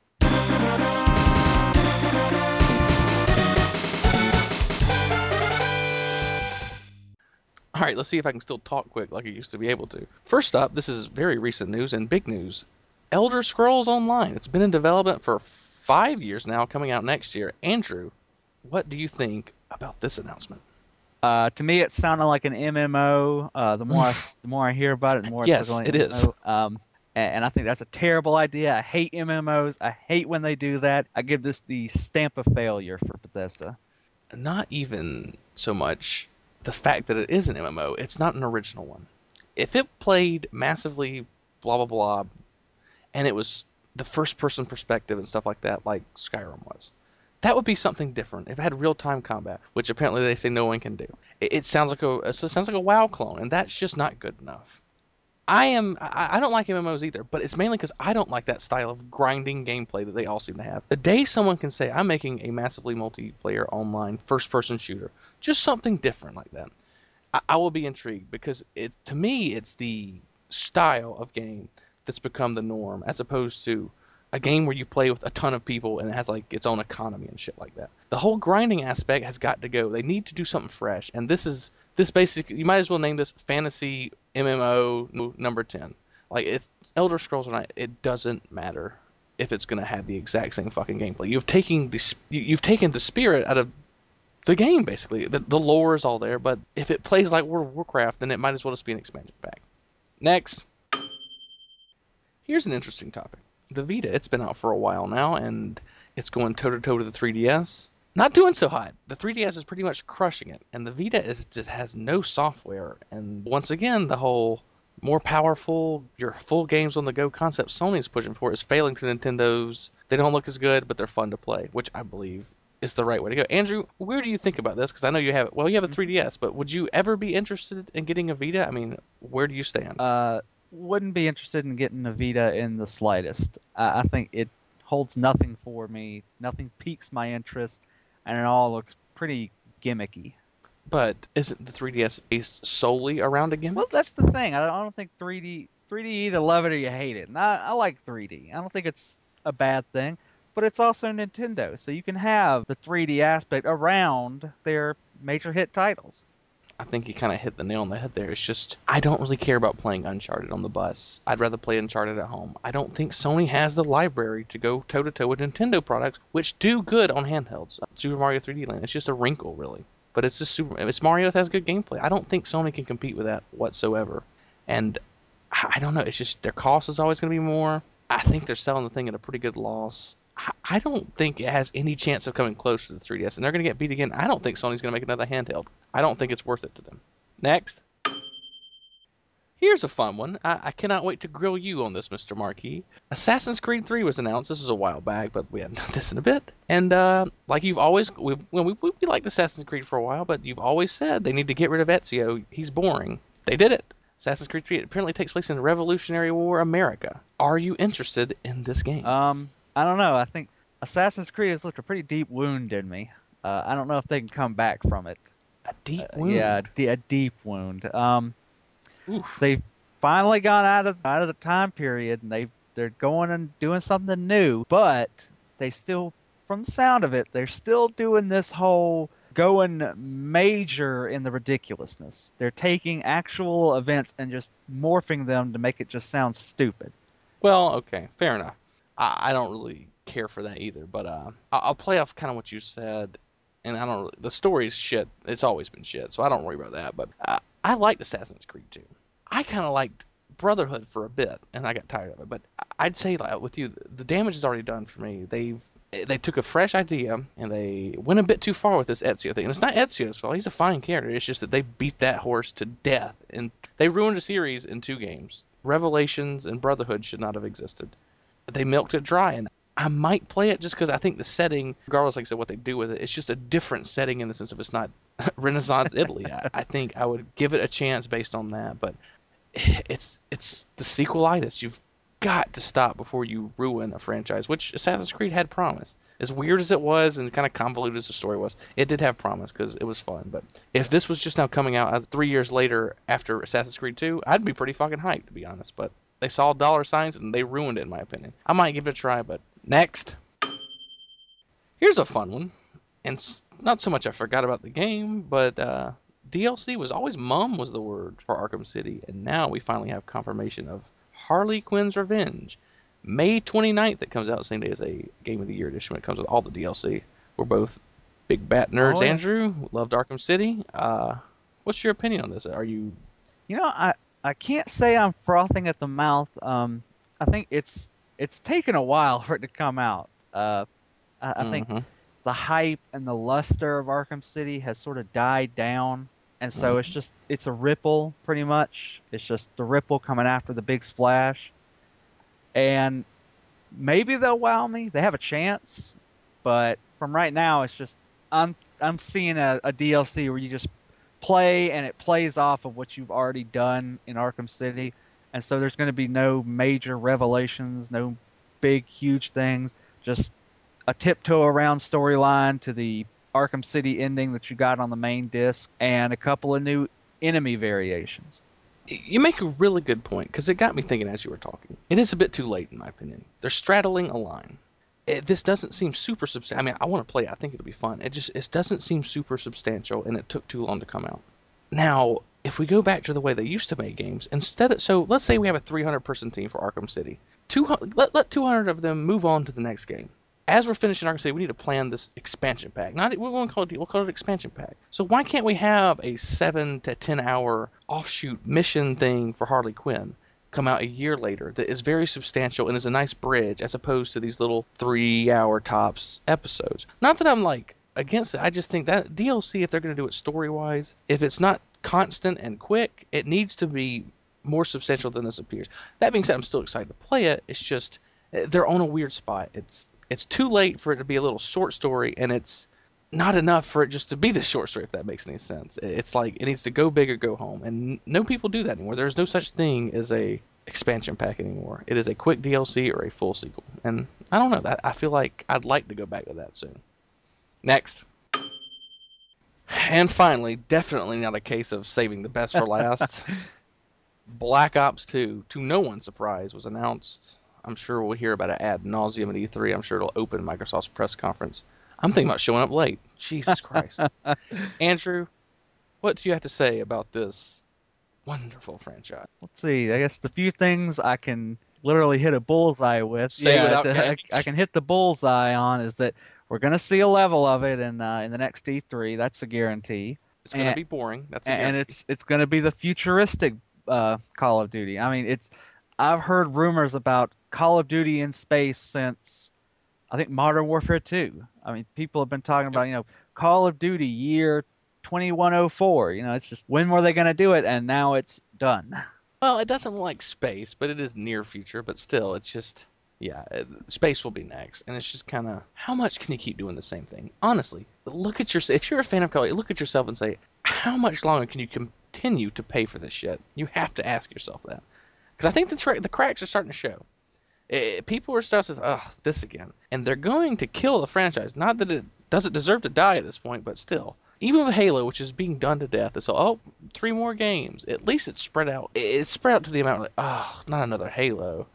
[SPEAKER 3] All right, let's see if I can still talk quick like I used to be able to. First up, this is very recent news and big news. Elder Scrolls Online. It's been in development for five years now, coming out next year. Andrew, what do you think about this announcement?
[SPEAKER 4] Uh, to me, it sounded like an M M O. Uh, the more I, the more I hear about it, the more
[SPEAKER 3] yes,
[SPEAKER 4] it's like
[SPEAKER 3] it
[SPEAKER 4] an
[SPEAKER 3] is.
[SPEAKER 4] M M O. Um, and, and I think that's a terrible idea. I hate M M Os. I hate when they do that. I give this the stamp of failure for Bethesda.
[SPEAKER 3] Not even so much the fact that it is an M M O. It's not an original one. If it played massively blah, blah, blah, and it was the first-person perspective and stuff like that, like Skyrim was, that would be something different. If it had real-time combat, which apparently they say no one can do. It, it sounds like a it sounds like a WoW clone, and that's just not good enough. I am I, I don't like M M Os either, but it's mainly because I don't like that style of grinding gameplay that they all seem to have. The day someone can say, I'm making a massively multiplayer online first-person shooter, just something different like that, I, I will be intrigued, because it to me it's the style of game that's become the norm, as opposed to a game where you play with a ton of people and it has like its own economy and shit like that. The whole grinding aspect has got to go. They need to do something fresh, and this is this basically, you might as well name this fantasy M M O number ten. Like, if Elder Scrolls Online, it doesn't matter if it's going to have the exact same fucking gameplay. You've taken the you've taken the spirit out of the game, basically. The, the lore is all there, but if it plays like World of Warcraft, then it might as well just be an expansion pack. Next. Here's an interesting topic. The Vita, it's been out for a while now, and it's going toe-to-toe to the three D S. Not doing so hot. The three D S is pretty much crushing it, and the Vita is just has no software. And once again, the whole more powerful, your full games on the go concept Sony's pushing for is failing to Nintendo's. They don't look as good, but they're fun to play, which I believe is the right way to go. Andrew, where do you think about this? Because I know you have, well, you have a three D S, but would you ever be interested in getting a Vita? I mean, where do you stand?
[SPEAKER 4] Uh, wouldn't be interested in getting a Vita in the slightest. I, I think it holds nothing for me. Nothing piques my interest, and it all looks pretty gimmicky.
[SPEAKER 3] But isn't the three D S based solely around a gimmick?
[SPEAKER 4] Well, that's the thing. I don't, I don't think three D three D, you either love it or you hate it. And I, I like three D. I don't think it's a bad thing, but it's also Nintendo, so you can have the three D aspect around their major hit titles.
[SPEAKER 3] I think you kind of hit the nail on the head there. It's just, I don't really care about playing Uncharted on the bus. I'd rather play Uncharted at home. I don't think Sony has the library to go toe-to-toe with Nintendo products, which do good on handhelds. Super Mario three D Land, it's just a wrinkle, really. But it's just super. It's Mario that has good gameplay. I don't think Sony can compete with that whatsoever. And I don't know. It's just their cost is always going to be more. I think they're selling the thing at a pretty good loss. I don't think it has any chance of coming close to the three D S, and they're going to get beat again. I don't think Sony's going to make another handheld. I don't think it's worth it to them. Next. Here's a fun one. I, I cannot wait to grill you on this, Mister Marquis. Assassin's Creed three was announced. This was a while back, but we haven't done this in a bit. And uh, like you've always, we, we, we liked Assassin's Creed for a while, but you've always said they need to get rid of Ezio. He's boring. They did it. Assassin's Creed three apparently takes place in Revolutionary War America. Are you interested in this game?
[SPEAKER 4] Um, I don't know. I think Assassin's Creed has left a pretty deep wound in me. Uh, I don't know if they can come back from it.
[SPEAKER 3] A deep
[SPEAKER 4] Uh,
[SPEAKER 3] wound?
[SPEAKER 4] yeah, a, d- a deep wound. Um,
[SPEAKER 3] Oof.
[SPEAKER 4] they've finally gone out of out of the time period, and they've they're going and doing something new, but they still, from the sound of it, they're still doing this whole going major in the ridiculousness. They're taking actual events and just morphing them to make it just sound stupid.
[SPEAKER 3] Well, okay, fair enough. I, I don't really care for that either, but uh, I- I'll play off kind of what you said, and I don't really, the story's shit. It's always been shit, so I don't worry about that, but uh, I liked Assassin's Creed two. I kind of liked Brotherhood for a bit, and I got tired of it, but I'd say like, with you, the damage is already done for me. They've They took a fresh idea, and they went a bit too far with this Ezio thing. And it's not Ezio's fault. He's a fine character. It's just that they beat that horse to death. And they ruined a series in two games. Revelations and Brotherhood should not have existed. They milked it dry, and I might play it just because I think the setting, regardless, like I said, what they do with it, it's just a different setting in the sense of it's not Renaissance Italy. I, I think I would give it a chance based on that, but it's it's the sequelitis. You've got to stop before you ruin a franchise, which Assassin's Creed had promise. As weird as it was and kind of convoluted as the story was, it did have promise because it was fun. But if this was just now coming out three years later after Assassin's Creed two, I'd be pretty fucking hyped, to be honest. But they saw dollar signs and they ruined it, in my opinion. I might give it a try, but next. Here's a fun one. And not so much I forgot about the game, but uh, D L C was always mum was the word for Arkham City. And now we finally have confirmation of Harley Quinn's Revenge. May twenty-ninth, it comes out the same day as a Game of the Year edition when it comes with all the D L C. We're both big bat nerds.
[SPEAKER 4] Oh, yeah.
[SPEAKER 3] Andrew, loved Arkham City. Uh, what's your opinion on this? Are you...
[SPEAKER 4] You know, I, I can't say I'm frothing at the mouth. Um, I think it's it's taken a while for it to come out. Uh, I, I mm-hmm. think the hype and the luster of Arkham City has sort of died down. And so mm-hmm. it's just, it's a ripple, pretty much. It's just the ripple coming after the big splash. And maybe they'll wow me. They have a chance. But from right now, it's just, I'm I'm seeing a, a D L C where you just play and it plays off of what you've already done in Arkham City. And so there's going to be no major revelations, no big, huge things. Just a tiptoe around storyline to the Arkham City ending that you got on the main disc, and a couple of new enemy variations.
[SPEAKER 3] You make a really good point, because it got me thinking as you were talking. It is a bit too late, in my opinion. They're straddling a line. It, this doesn't seem super substantial. I mean, I want to play it. I think it'll be fun. It just it doesn't seem super substantial, and it took too long to come out. Now, if we go back to the way they used to make games, instead of... So, let's say we have a three hundred person team for Arkham City. two hundred, let, let two hundred of them move on to the next game. As we're finishing Arkham City, we need to plan this expansion pack. Not we won't call it we'll call it expansion pack. So why can't we have a seven to ten hour offshoot mission thing for Harley Quinn come out a year later that is very substantial and is a nice bridge as opposed to these little three hour tops episodes? Not that I'm like against it. I just think that D L C, if they're going to do it story wise, if it's not constant and quick, it needs to be more substantial than this appears. That being said, I'm still excited to play it. It's just they're on a weird spot. It's It's too late for it to be a little short story, and it's not enough for it just to be the short story, if that makes any sense. It's like it needs to go big or go home, and no people do that anymore. There's no such thing as a expansion pack anymore. It is a quick D L C or a full sequel, and I don't know. that I feel like I'd like to go back to that soon. Next. And finally, definitely not a case of saving the best for last. Black Ops two, to no one's surprise, was announced. I'm sure we'll hear about it ad nauseum at E three. I'm sure it'll open Microsoft's press conference. I'm thinking about showing up late. Jesus Christ. Andrew, what do you have to say about this wonderful franchise?
[SPEAKER 4] Let's see. I guess the few things I can literally hit a bullseye with.
[SPEAKER 3] Say
[SPEAKER 4] yeah,
[SPEAKER 3] without
[SPEAKER 4] to, I, I can hit the bullseye on is that we're going to see a level of it in uh, in the next E three. That's a guarantee.
[SPEAKER 3] It's going to be boring. That's a
[SPEAKER 4] and
[SPEAKER 3] guarantee.
[SPEAKER 4] it's it's going to be the futuristic uh, Call of Duty. I mean, it's I've heard rumors about Call of Duty in space since, I think, Modern Warfare two. I mean, people have been talking about, you know, Call of Duty year twenty-one oh four. You know, it's just, when were they going to do it? And now it's done.
[SPEAKER 3] Well, it doesn't look like space, but it is near future. But still, it's just, yeah, space will be next. And it's just kind of, how much can you keep doing the same thing? Honestly, look at yourself. If you're a fan of Call of Duty, look at yourself and say, how much longer can you continue to pay for this shit? You have to ask yourself that. Because I think the, tra- the cracks are starting to show. It, people are starting to say, oh, this again. And they're going to kill the franchise. Not that it doesn't deserve to die at this point, but still. Even with Halo, which is being done to death, it's all, oh, three more games. At least it's spread out. It's spread out to the amount like, oh, not another Halo.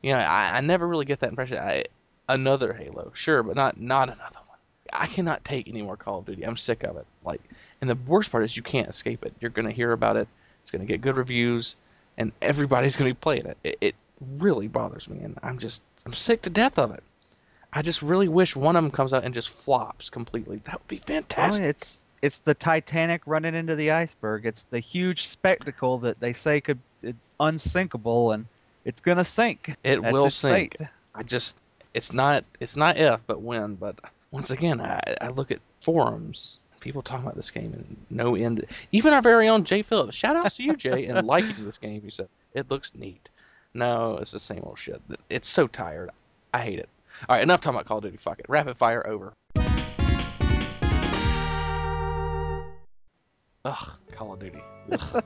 [SPEAKER 3] You know, I, I never really get that impression. I, another Halo, sure, but not not another one. I cannot take any more Call of Duty. I'm sick of it. Like, and the worst part is you can't escape it. You're going to hear about it. It's going to get good reviews, and everybody's going to be playing it. it. It really bothers me, and I'm just I'm sick to death of it. I just really wish one of them comes out and just flops completely. That would be fantastic.
[SPEAKER 4] Oh, it's it's the Titanic running into the iceberg. It's the huge spectacle that they say could it's unsinkable, and it's gonna sink.
[SPEAKER 3] It
[SPEAKER 4] That's
[SPEAKER 3] will
[SPEAKER 4] its
[SPEAKER 3] sink.
[SPEAKER 4] fate.
[SPEAKER 3] I just it's not it's not if but when. But once again, I, I look at forums, people talking about this game and no end. Even our very own Jay Phillips. Shout outs to you, Jay, and liking this game. You said it looks neat. No, it's the same old shit. It's so tired. I hate it. All right, enough talking about Call of Duty. Fuck it. Rapid fire over. Ugh, Call of Duty. Ugh.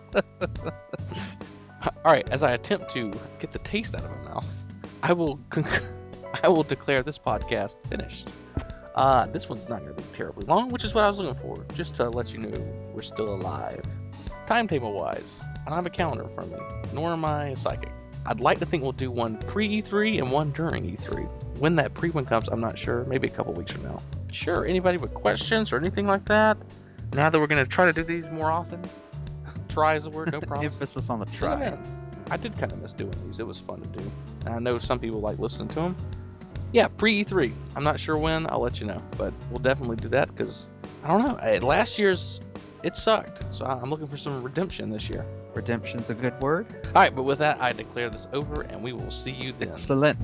[SPEAKER 3] All right, as I attempt to get the taste out of my mouth, I will conc- I will declare this podcast finished. Uh, this one's not going to be terribly long, which is what I was looking for, just to let you know we're still alive. Timetable-wise, I don't have a calendar in front of me, nor am I a psychic. I'd like to think we'll do one pre-E three and one during E three. When that pre one comes, I'm not sure. Maybe a couple weeks from now. Sure, anybody with questions or anything like that? Now that we're going to try to do these more often? Try is a word, no problem.
[SPEAKER 4] Emphasis on the
[SPEAKER 3] Send
[SPEAKER 4] try.
[SPEAKER 3] them in. I did kind of miss doing these. It was fun to do. And I know some people like listening to them. Yeah, pre-E three. I'm not sure when. I'll let you know. But we'll definitely do that because, I don't know. eh, Last year's, it sucked. So I'm looking for some redemption this year.
[SPEAKER 4] Redemption's a good word.
[SPEAKER 3] All right, but with that, I declare this over, and we will see you then.
[SPEAKER 4] Excellent.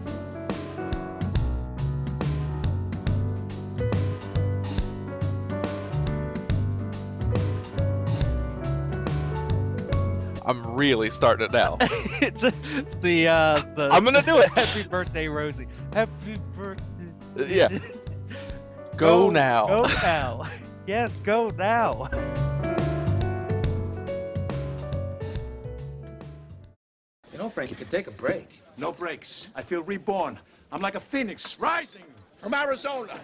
[SPEAKER 3] I'm really starting it now.
[SPEAKER 4] it's, it's the uh the
[SPEAKER 3] I'm gonna do it.
[SPEAKER 4] Happy birthday, Rosie. Happy birthday.
[SPEAKER 3] Yeah. Go now.
[SPEAKER 4] Go now. Yes, go now.
[SPEAKER 5] You know, Frank, you could take a break.
[SPEAKER 1] No breaks. I feel reborn. I'm like a phoenix rising from Arizona.